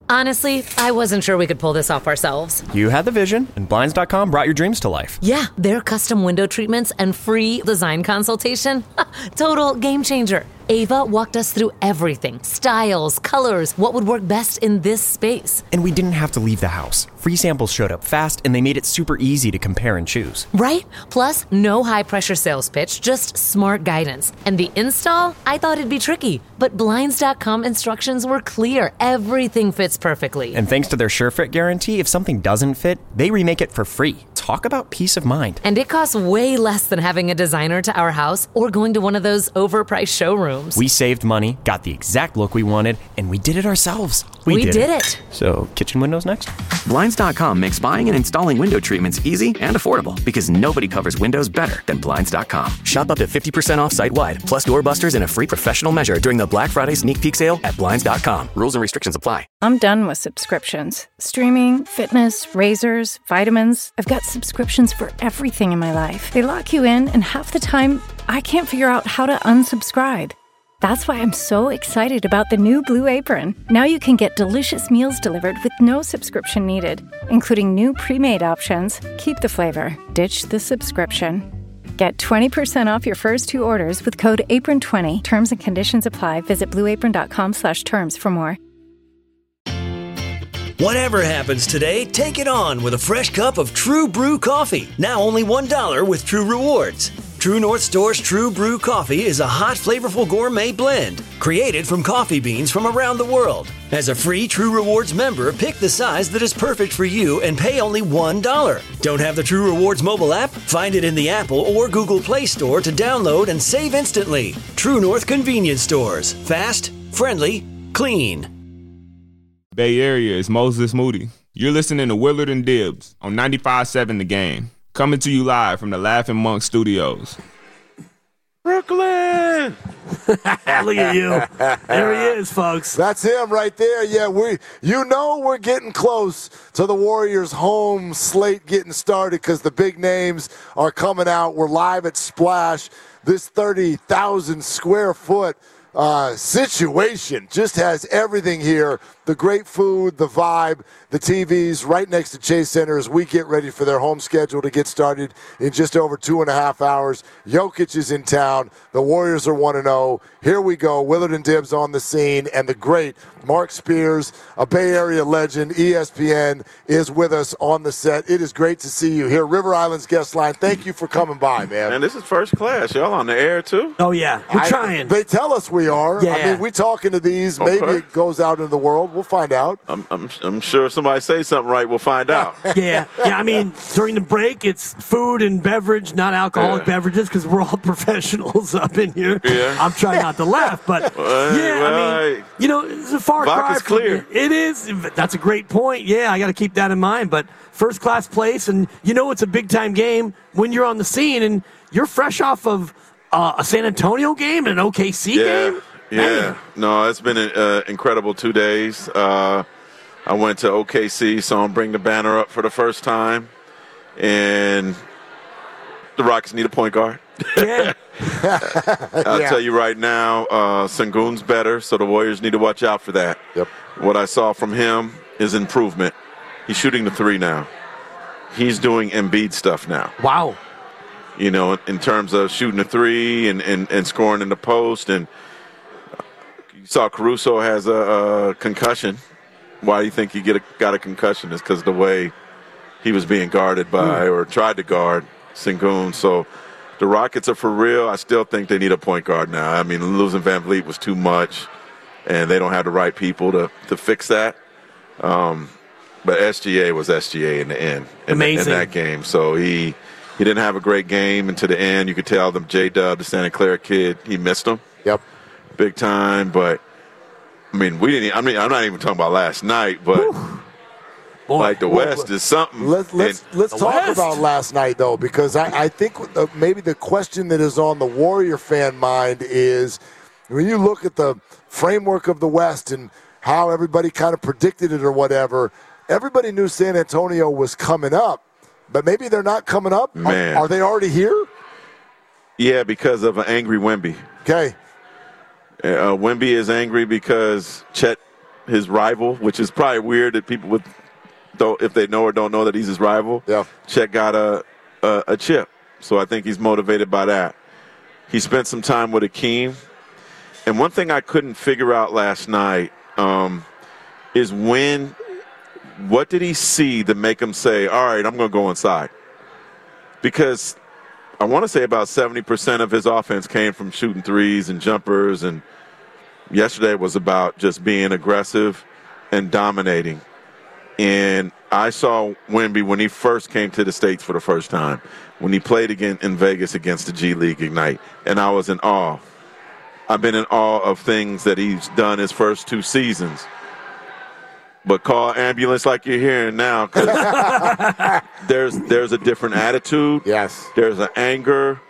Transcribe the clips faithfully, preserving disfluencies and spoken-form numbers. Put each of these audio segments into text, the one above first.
Honestly, I wasn't sure we could pull this off ourselves. You had the vision, and Blinds dot com brought your dreams to life. Yeah, their custom window treatments and free design consultation. Total game changer. Ava walked us through everything. Styles, colors, what would work best in this space. And we didn't have to leave the house. Free samples showed up fast, and they made it super easy to compare and choose. Right? Plus, no high-pressure sales pitch, just smart guidance. And the install? I thought it'd be tricky. But Blinds dot com instructions were clear. Everything fits perfectly. And thanks to their SureFit guarantee, if something doesn't fit, they remake it for free. Talk about peace of mind. And it costs way less than having a designer to our house or going to one of those overpriced showrooms. We saved money, got the exact look we wanted, and we did it ourselves. We, we did, did it. it. So, kitchen windows next? Blinds dot com makes buying and installing window treatments easy and affordable because nobody covers windows better than Blinds dot com. Shop up to fifty percent off site-wide, plus doorbusters and a free professional measure during the Black Friday sneak peek sale at Blinds dot com. Rules and restrictions apply. I'm done with subscriptions. Streaming, fitness, razors, vitamins. I've got subscriptions for everything in my life. They lock you in, and half the time, I can't figure out how to unsubscribe. That's why I'm so excited about the new Blue Apron. Now you can get delicious meals delivered with no subscription needed, including new pre-made options. Keep the flavor, ditch the subscription. Get twenty percent off your first two orders with code apron twenty. Terms and conditions apply. Visit blue apron dot com slash terms for more. Whatever happens today, take it on with a fresh cup of True Brew coffee. Now only one dollar with True Rewards. True North Store's True Brew Coffee is a hot, flavorful gourmet blend created from coffee beans from around the world. As a free True Rewards member, pick the size that is perfect for you and pay only one dollar. Don't have the True Rewards mobile app? Find it in the Apple or Google Play Store to download and save instantly. True North Convenience Stores. Fast, friendly, clean. Bay Area is Moses Moody. You're listening to Willard and Dibbs on ninety-five point seven The Game. Coming to you live from the Laughing Monk Studios. Brooklyn! Look at you. There he is, folks. That's him right there. Yeah, we. You know we're getting close to the Warriors' home slate getting started because the big names are coming out. We're live at Splash. This thirty thousand square foot uh, situation just has everything here. The great food, the vibe, the T Vs right next to Chase Center as we get ready for their home schedule to get started in just over two and a half hours. Jokic is in town. The Warriors are one and oh. Here we go. Willard and Dibbs on the scene, and the great Mark Spears, a Bay Area legend, E S P N, is with us on the set. It is great to see you here. River Island's guest line, thank you for coming by, man. And this is first class. Y'all on the air, too? Oh, yeah. We're I, trying. They tell us we are. Yeah. I mean, we talking to these. Okay. Maybe it goes out into the world. We'll find out. I'm, I'm, I'm sure if somebody say something right, we'll find out. yeah. Yeah, I mean, during the break, it's food and beverage, not alcoholic Yeah. beverages, because we're all professionals up in here. Yeah. I'm trying not to laugh, but, Well, yeah, well, I mean, you know, it's a far cry. Vodka's from- clear. It is. That's a great point. Yeah, I got to keep that in mind. But first-class place, and you know it's a big-time game when you're on the scene, and you're fresh off of uh, a San Antonio game and an O K C yeah. game. Yeah. Man. No, it's been an uh, incredible two days. Uh, I went to O K C, saw them bring the banner up for the first time, and the Rockets need a point guard. Yeah. I'll Yeah. tell you right now, uh, Sengun's better, so the Warriors need to watch out for that. Yep. What I saw from him is improvement. He's shooting the three now. He's doing Embiid stuff now. Wow. You know, in terms of shooting the three and, and, and scoring in the post. And you saw Caruso has a, a concussion. Why do you think he get a, got a concussion? It's because of the way he was being guarded by mm. or tried to guard Sengun. So the Rockets are for real. I still think they need a point guard now. I mean, losing Van Vliet was too much, and they don't have the right people to, to fix that. Um, but S G A was S G A in the end in, Amazing. in that game. So he he didn't have a great game, and to the end, you could tell them J-Dub, the Santa Clara kid, he missed him. Yep. Big time. But, I mean, we didn't – I mean, I'm not even talking about last night, but Boy. like the West is something. Let's let's And- let's The talk West. about last night though, because I, I think uh, maybe the question that is on the Warrior fan mind is when you look at the framework of the West and how everybody kind of predicted it or whatever. Everybody knew San Antonio was coming up, but maybe they're not coming up. Man. Are, are they already here? Yeah, because of an angry Wemby. Okay. Uh, Wemby is angry because Chet his rival, which is probably weird that people would, don't, if they know or don't know that he's his rival. Yeah. Chet got a, a a chip, so I think he's motivated by that. He spent some time with Akeem, and one thing I couldn't figure out last night um, is when, what did he see to make him say, "All right, I'm going to go inside"? Because I want to say about seventy percent of his offense came from shooting threes and jumpers, and yesterday was about just being aggressive and dominating. And I saw Wemby when he first came to the States for the first time, when he played again in Vegas against the G League Ignite, and I was in awe. I've been in awe of things that he's done his first two seasons. But call ambulance like you're hearing now, because there's there's a different attitude. Yes. There's an anger.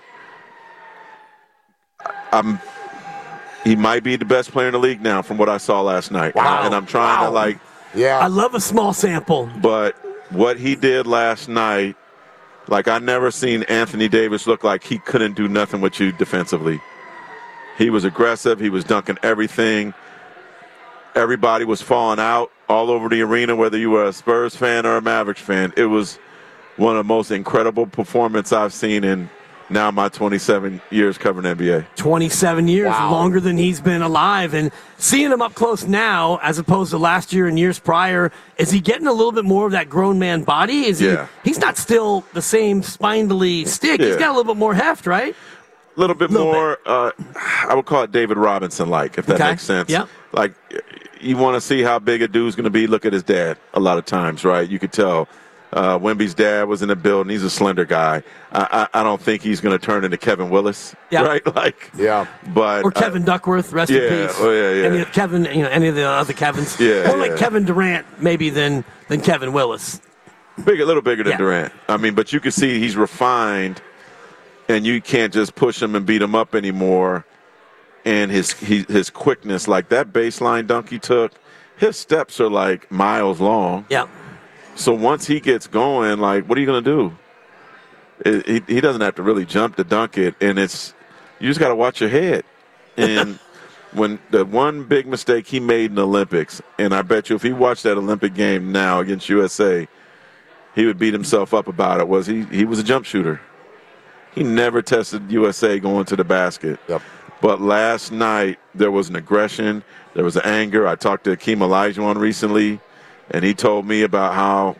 I'm. He might be the best player in the league now, from what I saw last night. Wow. And I'm trying wow. to like. Yeah. I love a small sample. But what he did last night, like I never seen Anthony Davis look like he couldn't do nothing with you defensively. He was aggressive. He was dunking everything. Everybody was falling out all over the arena, whether you were a Spurs fan or a Mavericks fan. It was one of the most incredible performances I've seen in now my twenty-seven years covering N B A. twenty-seven years, Wow. longer than he's been alive. And seeing him up close now, as opposed to last year and years prior, is he getting a little bit more of that grown man body? Is Yeah. he? He's not still the same spindly stick. He's Yeah. got a little bit more heft, right? A little bit Little more, Uh, I would call it David Robinson-like, if that Okay. makes sense. Yeah. Like, you want to see how big a dude's going to be, look at his dad a lot of times, right? You could tell uh, Wemby's dad was in the building. He's a slender guy. I, I, I don't think he's going to turn into Kevin Willis, Yeah. right? Like, Yeah. But Or Kevin uh, Duckworth, rest yeah, in peace. oh, yeah, yeah. Any of Kevin, you know, any of the other Kevins. Yeah, More like yeah. Kevin Durant, maybe than than Kevin Willis. big, a little bigger than Yeah. Durant. I mean, but you can see he's refined, and you can't just push him and beat him up anymore. And his he, his quickness, like that baseline dunk he took, his steps are like miles long. Yeah. So once he gets going, like, what are you going to do? It, he, he doesn't have to really jump to dunk it, and it's you just got to watch your head. And when the one big mistake he made in the Olympics, and I bet you if he watched that Olympic game now against U S A, he would beat himself up about it, was he, he was a jump shooter. He never tested U S A going to the basket. Yep. But last night, there was an aggression. There was an anger. I talked to Akeem Olajuwon recently, and he told me about how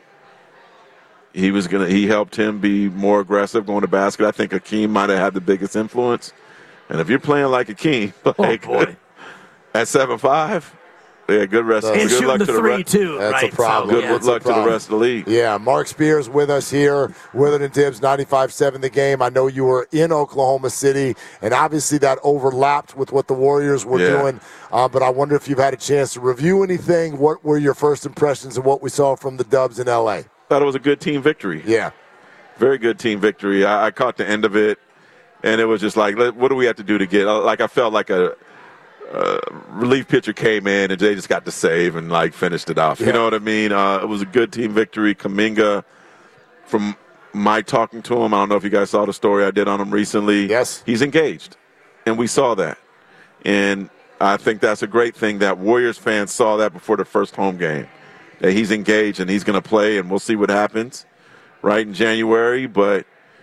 he was gonna. He helped him be more aggressive going to basket. I think Akeem might have had the biggest influence. And if you're playing like Akeem, like, Oh, boy. at seven five, yeah, good rest. And And good shooting luck the to the three, rest. too. That's a right? problem. So, Good yeah. That's a luck to the problem. rest of the league. Yeah, Mark Spears with us here, Willard and Dibbs, ninety-five seven The Game. I know you were in Oklahoma City, and obviously that overlapped with what the Warriors were Yeah. doing. Uh, but I wonder if you've had a chance to review anything. What were your first impressions of what we saw from the Dubs in L A? Thought it was a good team victory. Yeah. Very good team victory. I, I caught the end of it, and it was just like, let- what do we have to do to get? Like, I felt like a, a relief pitcher came in, and they just got to save and, like, finished it off. Yeah. You know what I mean? Uh, it was a good team victory. Kuminga, from my talking to him, I don't know if you guys saw the story I did on him recently. Yes. He's engaged, and we saw that. And I think that's a great thing that Warriors fans saw that before the first home game, that he's engaged and he's going to play, and we'll see what happens. Right in January, but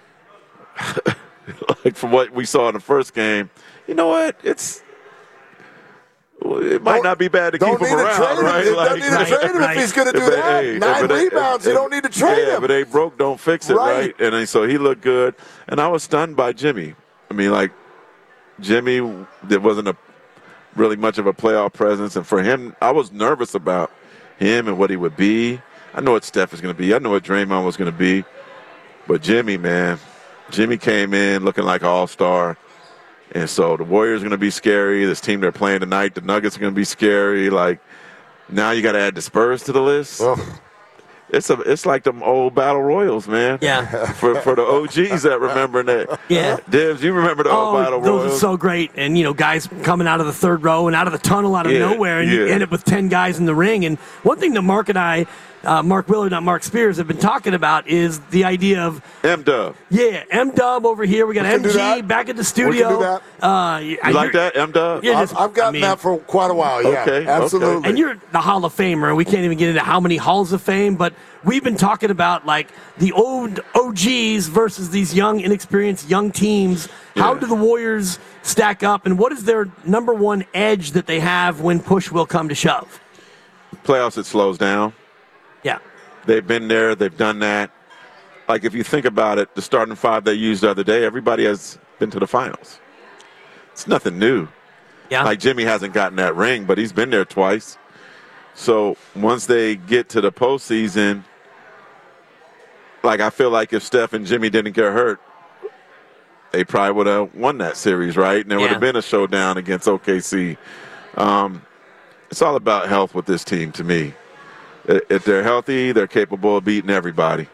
like from what we saw in the first game, you know what? It's it might Don't- not be bad to Don't keep need him to around, trade him. right? You don't Like, need to right, trade him right. if he's going to do if it- that. hey, Nine if it- rebounds. if- you don't need to trade yeah, him. if it ain't broke, don't fix it, Right. right? And then, so he looked good, and I was stunned by Jimmy. I mean, like Jimmy, there wasn't a really much of a playoff presence, and for him, I was nervous about him and what he would be. I know what Steph is going to be. I know what Draymond was going to be. But Jimmy, man, Jimmy came in looking like an all-star. And so the Warriors are going to be scary. This team they're playing tonight, the Nuggets are going to be scary. Like, now you got to add the Spurs to the list. Ugh. It's a, it's like them old battle royals, man. Yeah. For for the O Gs that remember that. Yeah. Dibs, you remember the old Oh, battle those royals? are so great. And, you know, guys coming out of the third row and out of the tunnel out of Yeah, nowhere, and you yeah. end up with ten guys in the ring. And one thing that Mark and I uh, Mark Willard, not Mark Spears, have been talking about is the idea of M-Dub. Yeah, M-Dub over here. We got We can M do that. G back at the studio. We can do that. Uh, You like that, M-Dub? Yeah, I've, just- I've gotten I mean- that for quite a while. Yeah, Okay, absolutely. okay. And you're the Hall of Famer, and we can't even get into how many Halls of Fame, but we've been talking about like the old O Gs versus these young, inexperienced young teams. How Yeah. do the Warriors stack up, and what is their number one edge that they have when push will come to shove? Playoffs, it slows down. Yeah. They've been there. They've done that. Like, if you think about it, the starting five they used the other day, everybody has been to the finals. It's nothing new. Yeah. Like, Jimmy hasn't gotten that ring, but he's been there twice. So once they get to the postseason, like, I feel like if Steph and Jimmy didn't get hurt, they probably would have won that series, right? And there would Yeah. have been a showdown against O K C. Um, it's all about health with this team to me. I- If they're healthy, they're capable of beating everybody.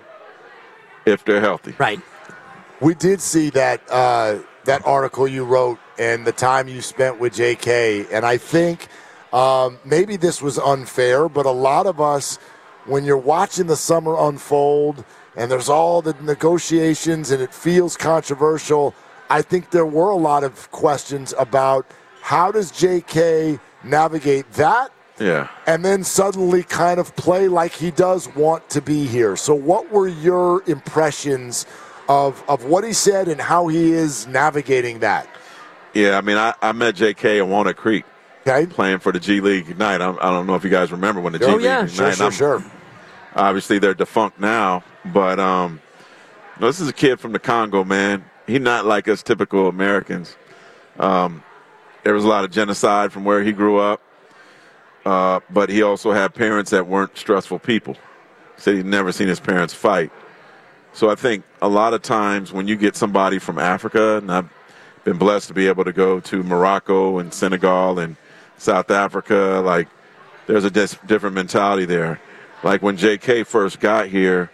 If they're healthy. Right. We did see that uh, that article you wrote and the time you spent with J K, and I think um, maybe this was unfair, but a lot of us, when you're watching the summer unfold and there's all the negotiations and it feels controversial, I think there were a lot of questions about how does J K navigate that Yeah. and then suddenly kind of play like he does want to be here. So what were your impressions of of what he said and how he is navigating that? Yeah, I mean, I, I met J K in Walnut Creek Okay. playing for the G League Ignite. I, I don't know if you guys remember when the G Oh, League yeah, Ignite. sure, sure, I'm- sure. Obviously, they're defunct now, but um, no, this is a kid from the Congo, man. He's not like us typical Americans. Um, there was a lot of genocide from where he grew up, uh, but he also had parents that weren't stressful people. Said he'd never seen his parents fight. So I think a lot of times when you get somebody from Africa, and I've been blessed to be able to go to Morocco and Senegal and South Africa, like there's a dis- different mentality there. Like when J K first got here,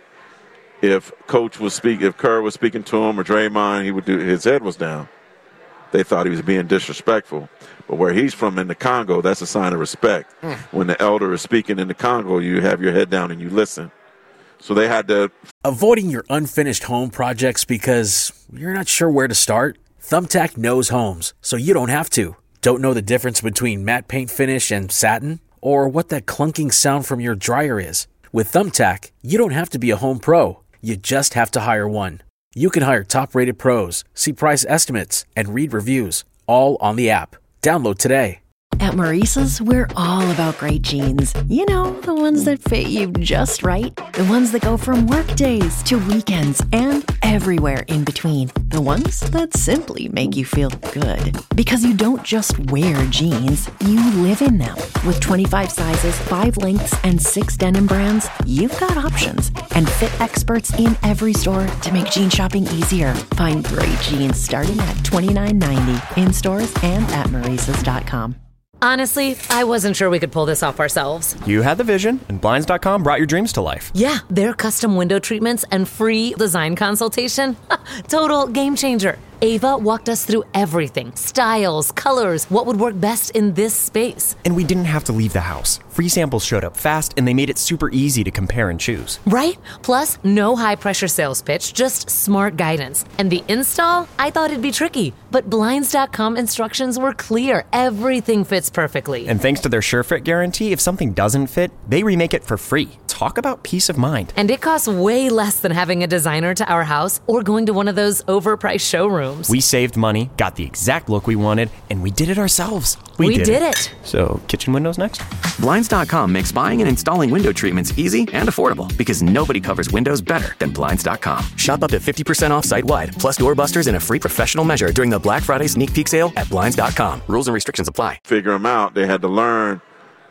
if Coach was speak, if Kerr was speaking to him or Draymond, he would do his head was down. They thought he was being disrespectful. But where he's from in the Congo, that's a sign of respect. Mm. When the elder is speaking in the Congo, you have your head down and you listen. So they had to. Avoiding your unfinished home projects because you're not sure where to start? Thumbtack knows homes, so you don't have to. Don't know the difference between matte paint finish and satin? Or what that clunking sound from your dryer is? With Thumbtack, you don't have to be a home pro. You just have to hire one. You can hire top-rated pros, see price estimates, and read reviews, all on the app. Download today. At Maurice's, we're all about great jeans. You know, the ones that fit you just right. The ones that go from work days to weekends and everywhere in between. The ones that simply make you feel good. Because you don't just wear jeans, you live in them. With twenty-five sizes, five lengths, and six denim brands, you've got options. And fit experts in every store to make jean shopping easier. Find great jeans starting at twenty-nine ninety in stores and at Maurice's dot com. Honestly, I wasn't sure we could pull this off ourselves. You had the vision, and Blinds dot com brought your dreams to life. Yeah, their custom window treatments and free design consultation. Total game changer. Ava walked us through everything. Styles, colors, what would work best in this space. And we didn't have to leave the house. Free samples showed up fast, and they made it super easy to compare and choose. Right? Plus, no high-pressure sales pitch, just smart guidance. And the install? I thought it'd be tricky. But Blinds dot com instructions were clear. Everything fits perfectly. And thanks to their SureFit guarantee, if something doesn't fit, they remake it for free. Talk about peace of mind. And it costs way less than having a designer to our house or going to one of those overpriced showrooms. We saved money, got the exact look we wanted, and we did it ourselves. We, we did, did it. it. So, kitchen windows next? Blinds dot com makes buying and installing window treatments easy and affordable because nobody covers windows better than Blinds dot com. Shop up to fifty percent off site-wide, plus doorbusters and a free professional measure during the Black Friday sneak peek sale at Blinds dot com. Rules and restrictions apply. Figure them out. They had to learn.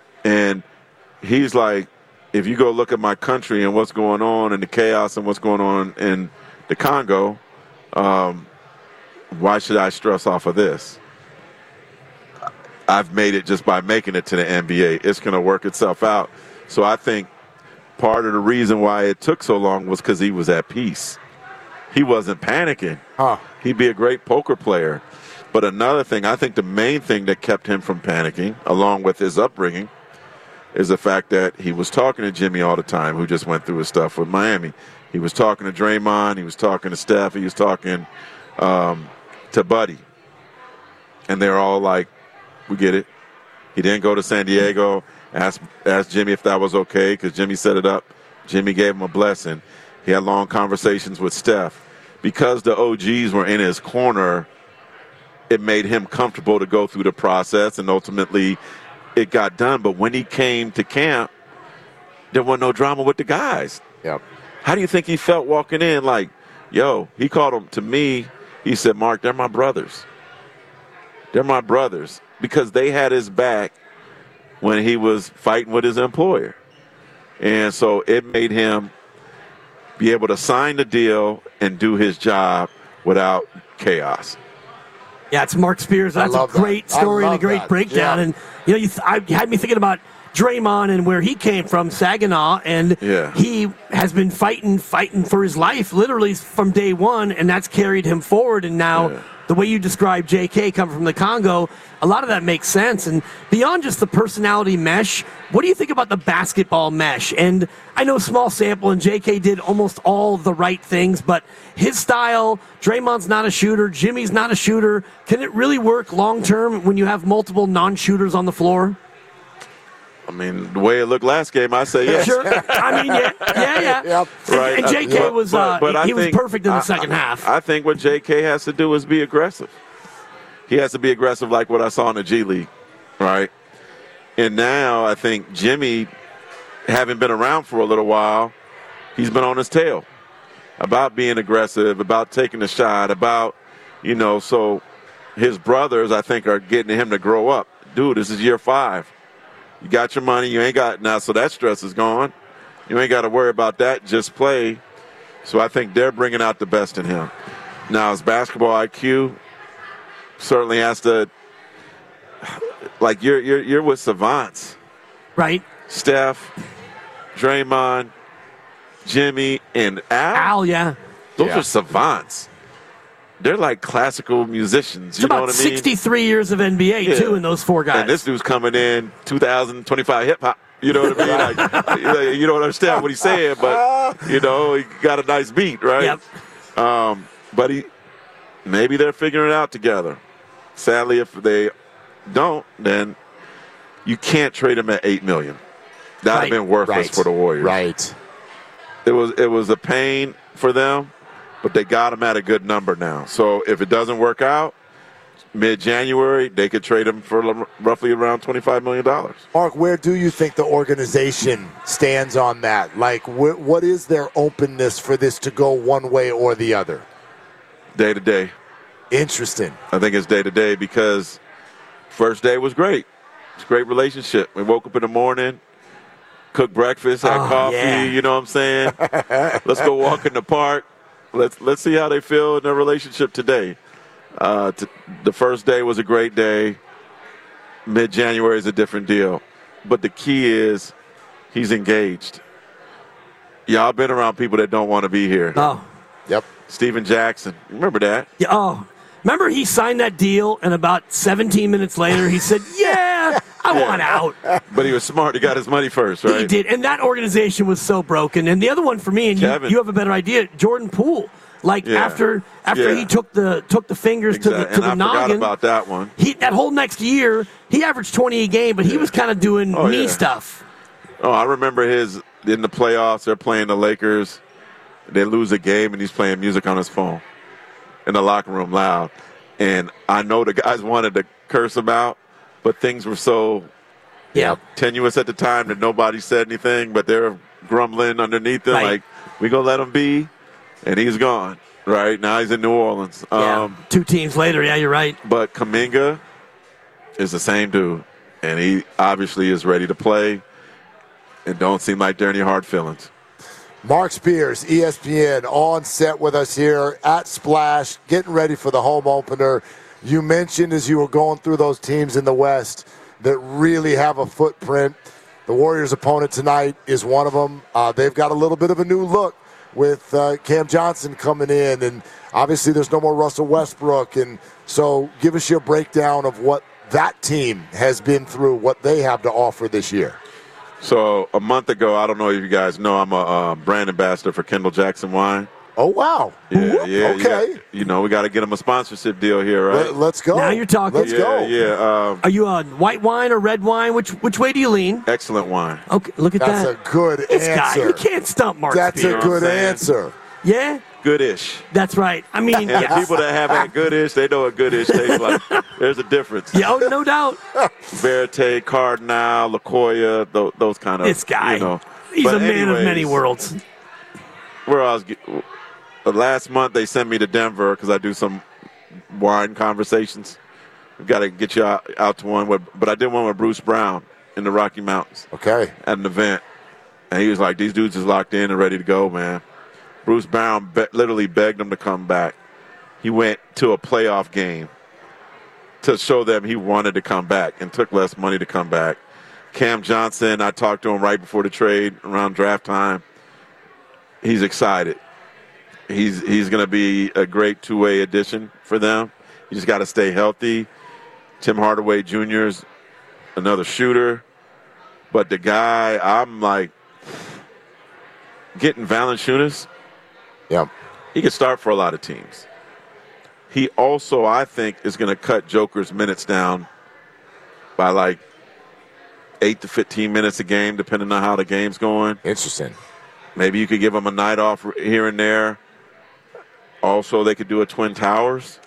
And he's like, if you go look at my country and what's going on and the chaos and what's going on in the Congo, um, why should I stress off of this? I've made it just by making it to the N B A. It's going to work itself out. So I think part of the reason why it took so long was because he was at peace. He wasn't panicking. Huh. He'd be a great poker player. But another thing, I think the main thing that kept him from panicking, along with his upbringing, is the fact that he was talking to Jimmy all the time, who just went through his stuff with Miami. He was talking to Draymond. He was talking to Steph. He was talking um, to Buddy. And they're all like, we get it. He didn't go to San Diego, ask, ask Jimmy if that was okay because Jimmy set it up. Jimmy gave him a blessing. He had long conversations with Steph. Because the O Gs were in his corner, it made him comfortable to go through the process, and ultimately it got done. But when he came to camp, there was no drama with the guys. Yep. How do you think he felt walking in? Like, yo, he called them to me. He said, Mark, they're my brothers. They're my brothers because they had his back when he was fighting with his employer. And so it made him be able to sign the deal and do his job without chaos. Yeah, it's Mark Spears. That's a great that. story and a great that. breakdown. Yeah. And, you know, you, th- I, you had me thinking about Draymond and where he came from, Saginaw, and yeah. he has been fighting, fighting for his life, literally from day one, and that's carried him forward. And now yeah. the way you describe J K coming from the Congo, a lot of that makes sense. And beyond just the personality mesh, what do you think about the basketball mesh? And I know small sample, and J K did almost all the right things, but his style, Draymond's not a shooter, Jimmy's not a shooter. Can it really work long-term when you have multiple non-shooters on the floor? I mean, the way it looked last game, I say yes. Sure. I mean, yeah, yeah, yeah. Yep. Right. And J K But- was, but- uh, but I he was think- perfect in the I- second I- half. I think what J K has to do is be aggressive. He has to be aggressive like what I saw in the G League, right? And now I think Jimmy, having been around for a little while, he's been on his tail about being aggressive, about taking a shot, about, you know, so his brothers, I think, are getting him to grow up. Dude, this is year five. You got your money. You ain't got now, so that stress is gone. You ain't got to worry about that. Just play. So I think they're bringing out the best in him. Now, his basketball I Q certainly has to, like, you're you're you're with savants, right? Steph, Draymond, Jimmy, and Al. Al, yeah. Those Yeah. are savants. They're like classical musicians. It's You know about what I mean? sixty-three years of N B A, Yeah. too, in those four guys. And this dude's coming in two thousand twenty-five hip hop. You know what I mean? Like, you know, you don't understand what he's saying, but you know he got a nice beat, right? Yep. Um, but he maybe they're figuring it out together. Sadly, if they don't, then you can't trade him at eight million. That'd Right. have been worthless Right. for the Warriors. Right. It was it was a pain for them, but they got him at a good number now. So if it doesn't work out, mid-January, they could trade him for l- roughly around twenty-five million dollars. Mark, where do you think the organization stands on that? Like, wh- what is their openness for this to go one way or the other? Day to day. Interesting. I think it's day to day because first day was great. It's a great relationship. We woke up in the morning, cooked breakfast, had Oh, coffee, yeah. you know what I'm saying? Let's go walk in the park. Let's let's see how they feel in their relationship today. Uh, t- the first day was a great day. Mid-January is a different deal. But the key is he's engaged. Y'all been around people that don't want to be here. Oh. Yep. Steven Jackson. Remember that? Yeah, oh. Remember he signed that deal, and about seventeen minutes later, he said, yeah, I want out. But he was smart. He got his money first, right? He did, and that organization was so broken. And the other one for me, and you, Kevin. you have a better idea, Jordan Poole. Like Yeah. after after Yeah. he took the took the fingers Exactly. to the to and the I noggin, forgot about that one. he that whole next year he averaged twenty a game, but he was kind of doing Oh, me yeah. stuff. Oh, I remember his in the playoffs. They're playing the Lakers. They lose a game, and he's playing music on his phone in the locker room loud. And I know the guys wanted to curse him out, but things were so Yeah. tenuous at the time that nobody said anything, but they were grumbling underneath them, Right. like, we going to let him be, and he's gone. Right? Now he's in New Orleans. Yeah. Um, Two teams later, yeah, you're right. But Kuminga is the same dude, and he obviously is ready to play and don't seem like there are any hard feelings. Mark Spears, E S P N, on set with us here at Splash, getting ready for the home opener. You mentioned as you were going through those teams in the West that really have a footprint. The Warriors' opponent tonight is one of them. Uh, they've got a little bit of a new look with uh, Cam Johnson coming in, and obviously there's no more Russell Westbrook. And so give us your breakdown of what that team has been through, what they have to offer this year. So a month ago, I don't know if you guys know, I'm a uh, brand ambassador for Kendall Jackson Wine. Oh, wow. Yeah, yeah. Okay. You, got, you know, we got to get him a sponsorship deal here, right? Let, let's go. Now you're talking. Let's yeah, go. Yeah. Um, Are you a white wine or red wine? Which which way do you lean? excellent wine. Okay, look at That's that. a good This guy, answer. you can't stump Mark That's Spears. a good saying? answer. Yeah, Goodish. that's right. I mean, And yes. the people that haven't goodish, they know what goodish tastes like. There's a difference. yeah, oh, no doubt. Verite, Cardinal, LaCoya, those, those kind of. This guy, You know. he's But a man anyways, of many worlds. Where I was, ge- uh, last month they sent me to Denver because I do some wine conversations. We've got to get you out, out to one, with, but I did one with Bruce Brown in the Rocky Mountains. Okay. At an event, and he was like, "These dudes is locked in and ready to go, man." Bruce Brown be- literally begged him to come back. He went to a playoff game to show them he wanted to come back and took less money to come back. Cam Johnson, I talked to him right before the trade around draft time. He's excited. He's he's going to be a great two-way addition for them. You just got to stay healthy. Tim Hardaway Junior is another shooter. But the guy, I'm like, getting Valanciunas, Yeah. he could start for a lot of teams. He also, I think, is going to cut Joker's minutes down by like eight to fifteen minutes a game, depending on how the game's going. Interesting. Maybe you could give him a night off here and there. Also, they could do a Twin Towers.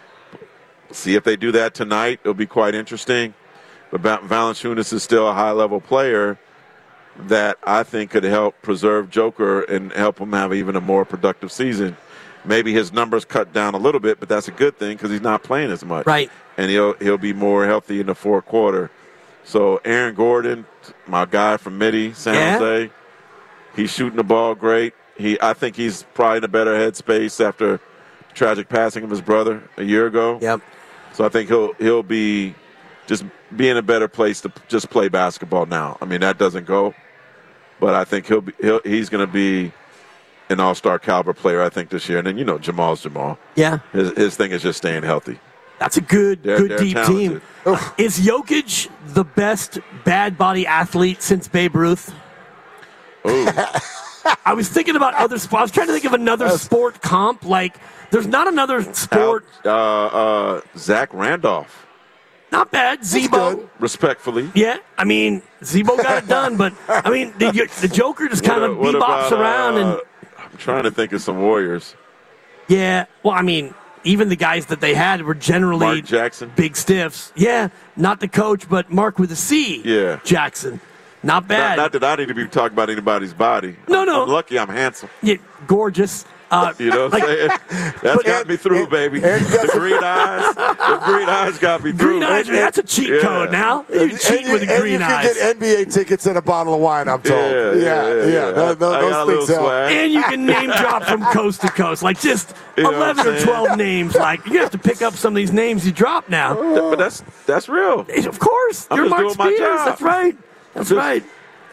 See if they do that tonight. It'll be quite interesting. But Valanciunas is still a high-level player that I think could help preserve Joker and help him have even a more productive season. Maybe his numbers cut down a little bit, but that's a good thing because he's not playing as much. Right. And he'll he'll be more healthy in the fourth quarter. So Aaron Gordon, my guy from Midi, San Yeah. Jose, he's shooting the ball great. He, I think he's probably in a better headspace after the tragic passing of his brother a year ago. Yep. So I think he'll he'll be just be in a better place to just play basketball now. I mean, that doesn't go, but I think he'll be he'll, he's going to be an all-star caliber player, I think, this year. And then, you know, Jamal's Jamal. Yeah. His, his thing is just staying healthy. That's a good, They're- good they're deep talented. team. Is Jokic the best bad body athlete since Babe Ruth? Ooh. I was thinking about other sports. I was trying to think of another sport comp. Like, there's not another sport. Uh, uh, Zach Randolph. Not bad. Zebo. Respectfully. Yeah. I mean, Zebo got it done, but, I mean, the, the Joker just kind of What- what bebops about, around. and uh, I'm trying to think of some Warriors. Yeah. Well, I mean, even the guys that they had were generally Mark Jackson. big stiffs. Yeah. Not the coach, but Mark with a C. Yeah. Jackson. Not bad. Not, not that I need to be talking about anybody's body. No, I'm, no. I'm lucky I'm handsome. Yeah, gorgeous. Uh, You know what I'm saying? That's got me through, baby. The green eyes. The green eyes got me through. Green eyes, that's a cheat Yeah. code now. You And cheat you, with the and green you can eyes. get N B A tickets and a bottle of wine, I'm told. Yeah, yeah, yeah, yeah, yeah. Those, those I got a things little help. swag. And you can name drop from coast to coast. Like just You know what I'm eleven or saying? twelve names. Like you have to pick up some of these names you drop now. But that's that's real. Of course. I'm You're just Mark doing my Spears. job. That's right. That's Just- right.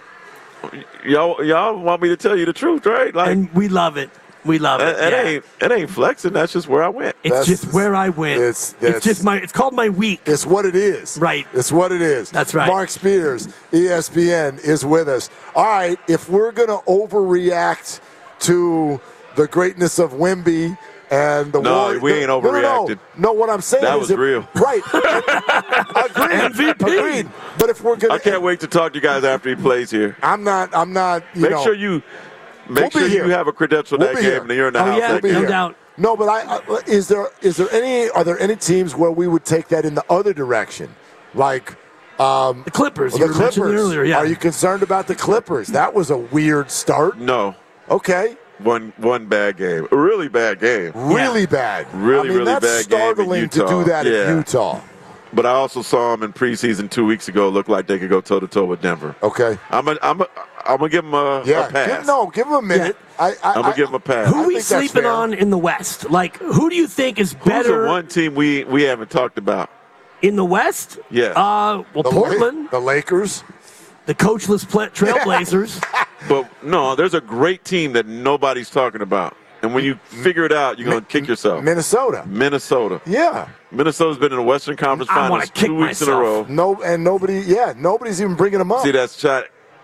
Y'all, y'all want me to tell you the truth, right? Like, And we love it. We love it. it, it yeah. ain't it ain't flexing. That's just where I went. It's That's- just where I went. it's- It's, that's- just my. It's called my week. It's what it is. Right. It's what it is. That's right. Mark Spears, E S P N, is with us. All right, if we're going to overreact to the greatness of Wemby and the No, Warri- we the- ain't no, no, no. overreacted. No, what I'm saying That is was if- real. Right. Agreed. M V P. Agreed. But if we're going I can't wait to talk to you guys after he plays here. I'm not. I'm not. You Make know, sure you We'll make be sure here. you have a credential We'll that be game here. and you're in the Oh, house. yeah, that be no game. here. doubt. No, but I, I is there is there any are there any teams where we would take that in the other direction, like um, The Clippers. the you were mentioning Clippers? earlier. Yeah. Are you concerned about the Clippers? That was a weird start. No, Okay, one one bad game, a really bad game. really bad. Really, I mean, really that's bad game in startling to Utah. do that Yeah. in Utah. But I also saw them in preseason two weeks ago. Look like they could go toe to toe with Denver. Okay, I'm a, I'm a, I'm gonna give them a, yeah. a pass. Give, no, give them a minute. I, I, I'm gonna I- give them a pass. Who I are we think that's sleeping fair. on in the West? Like, who do you think is Who's better the one team we we haven't talked about? in the West? Yeah. Uh, well, the, Portland, La- the Lakers. the coachless pla Trailblazers. But no, there's a great team that nobody's talking about. And when you figure it out, you're gonna kick yourself. Minnesota. Minnesota. Yeah. Minnesota's been in the Western Conference I wanna Finals kick two weeks in a myself. row. No, and nobody. Yeah, nobody's even bringing them up. See that shot?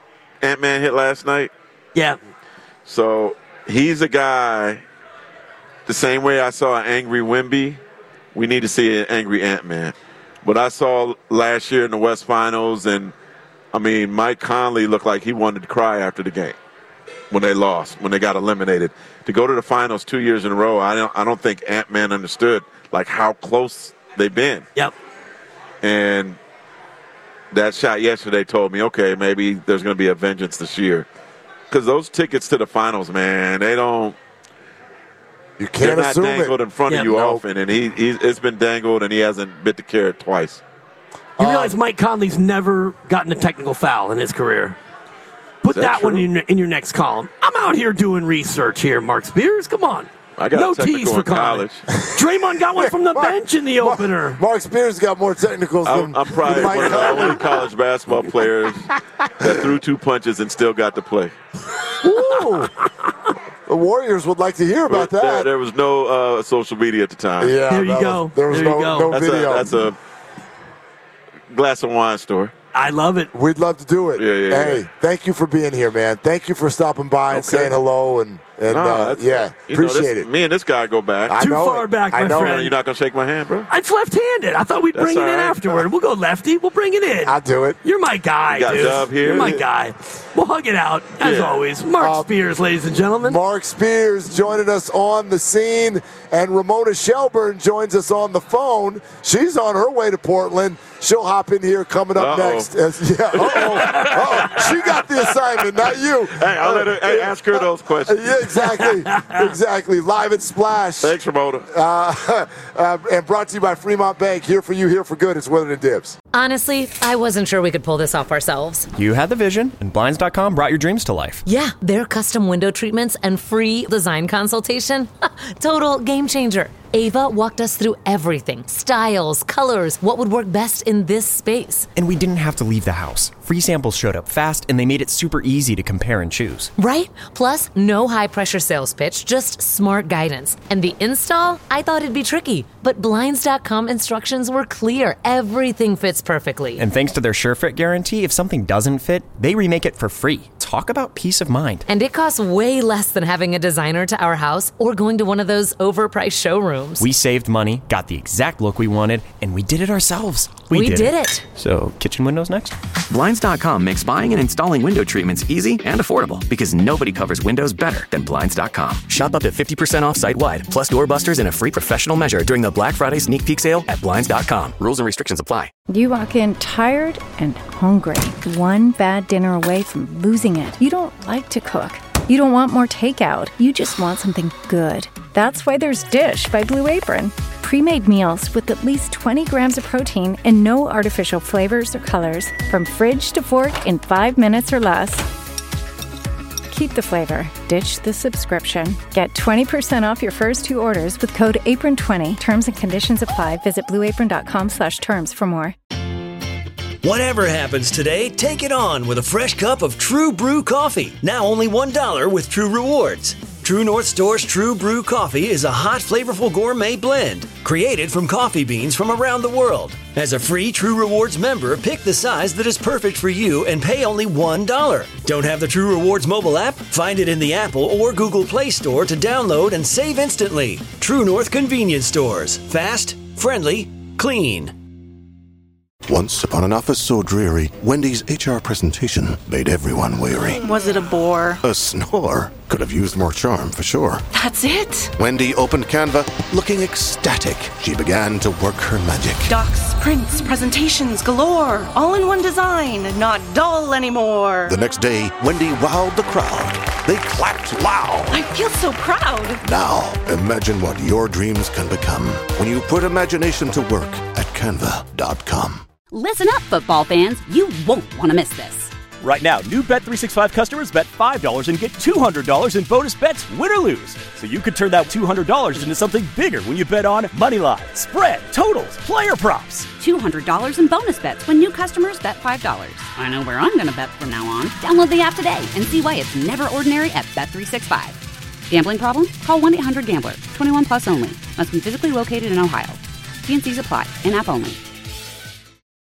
Ant-Man hit last night? Yeah. So he's a guy, the same way I saw an angry Wemby, we need to see an angry Ant-Man. But I saw last year in the West Finals, and, I mean, Mike Conley looked like he wanted to cry after the game when they lost, when they got eliminated. To go to the finals two years in a row, I don't, I don't think Ant-Man understood, like, how close they've been. Yep. And that shot yesterday told me, okay, maybe there's going to be a vengeance this year. Because those tickets to the finals, man, they don't – You can't they're not assume dangled it. in front Yeah, of you no. often, and he, he's, it's been dangled, and he hasn't bit the carrot twice. You realize Mike Conley's never gotten a technical foul in his career. Put that that, one true? in your, in your next column. I'm out here doing research here, Mark Spears. Come on. I got no a technical tease for in college. Draymond got one from the Mark- bench in the Mark- opener. Mark Spears got more technicals I'm, than, I'm probably than Mike one of the Conley. only college basketball players that threw two punches and still got to play. Ooh. The Warriors would like to hear about There, that. there was no uh, social media at the time. Yeah, There you that go. was- there was There you no, go. no That's video. a, that's a glass of wine story. I love it. We'd love to do it. Yeah, yeah, hey, yeah. thank you for being here, man. Thank you for stopping by and Okay. saying hello. And, and No, uh, that's- yeah, you know, appreciate this- it. Me and this guy go back. I Too know far it. back, I my know friend. it. You're not going to shake my hand, bro? It's left-handed. I thought we'd That's bring it all in right. afterward. We'll go lefty. We'll bring it in. I'll do it. You're my guy, You got dude. Dub here. You're my guy. We'll hug it out, as Yeah. always. Mark Uh, Spears, ladies and gentlemen. Mark Spears joining us on the scene, and Ramona Shelburne joins us on the phone. She's on her way to Portland. She'll hop in here coming up Uh-oh. next. As, yeah, uh-oh, uh-oh. She got the assignment, not you. Hey, I'll let her hey, ask her those questions. Yeah, exactly. Exactly. Live at Splash. Thanks, Ramona. Uh, uh, and brought to you by Fremont Bank. Here for you, here for good. It's Willard and Dibs. Honestly, I wasn't sure we could pull this off ourselves. You had the vision, and Blinds dot com brought your dreams to life. Yeah, their custom window treatments and free design consultation. Total game changer. Ava walked us through everything. Styles, colors, what would work best in this space. And we didn't have to leave the house. Free samples showed up fast, and they made it super easy to compare and choose. Right? Plus, no high-pressure sales pitch, just smart guidance. And the install? I thought it'd be tricky, but Blinds dot com instructions were clear. Everything fits perfectly. And thanks to their SureFit guarantee, if something doesn't fit, they remake it for free. Talk about peace of mind. And it costs way less than having a designer to our house or going to one of those overpriced showrooms. We saved money, got the exact look we wanted, and we did it ourselves. We did it. So, kitchen windows next? Blinds dot com makes buying and installing window treatments easy and affordable because nobody covers windows better than Blinds dot com. Shop up to fifty percent off site-wide, plus doorbusters and a free professional measure during the Black Friday sneak peek sale at Blinds dot com. Rules and restrictions apply. You walk in tired and hungry, one bad dinner away from losing it. You don't like to cook. You don't want more takeout. You just want something good. That's why there's Dish by Blue Apron. Pre-made meals with at least twenty grams of protein and no artificial flavors or colors. From fridge to fork in five minutes or less. Keep the flavor. Ditch the subscription. Get twenty percent off your first two orders with code apron twenty. Terms and conditions apply. Visit blue apron dot com slash terms for more. Whatever happens today, take it on with a fresh cup of True Brew coffee. Now only one dollar with True Rewards. True North Store's True Brew coffee is a hot, flavorful gourmet blend created from coffee beans from around the world. As a free True Rewards member, pick the size that is perfect for you and pay only one dollar. Don't have the True Rewards mobile app? Find it in the Apple or Google Play Store to download and save instantly. True North Convenience Stores. Fast, friendly, clean. Once upon an office so dreary, Wendy's H R presentation made everyone weary. Was it a bore? A snore. Could have used more charm, for sure. That's it? Wendy opened Canva, looking ecstatic. She began to work her magic. Docs, prints, presentations galore. All in one design, not dull anymore. The next day, Wendy wowed the crowd. They clapped loud. I feel so proud. Now, imagine what your dreams can become when you put imagination to work at canva dot com. Listen up, football fans. You won't want to miss this. Right now, new Bet three sixty-five customers bet five dollars and get two hundred dollars in bonus bets, win or lose. So you could turn that two hundred dollars into something bigger when you bet on money line, spread, totals, player props. two hundred dollars in bonus bets when new customers bet five dollars. I know where I'm going to bet from now on. Download the app today and see why it's never ordinary at Bet three sixty-five. Gambling problem? Call one eight hundred gambler. twenty-one plus only. Must be physically located in Ohio. T and Cs apply. In-app only.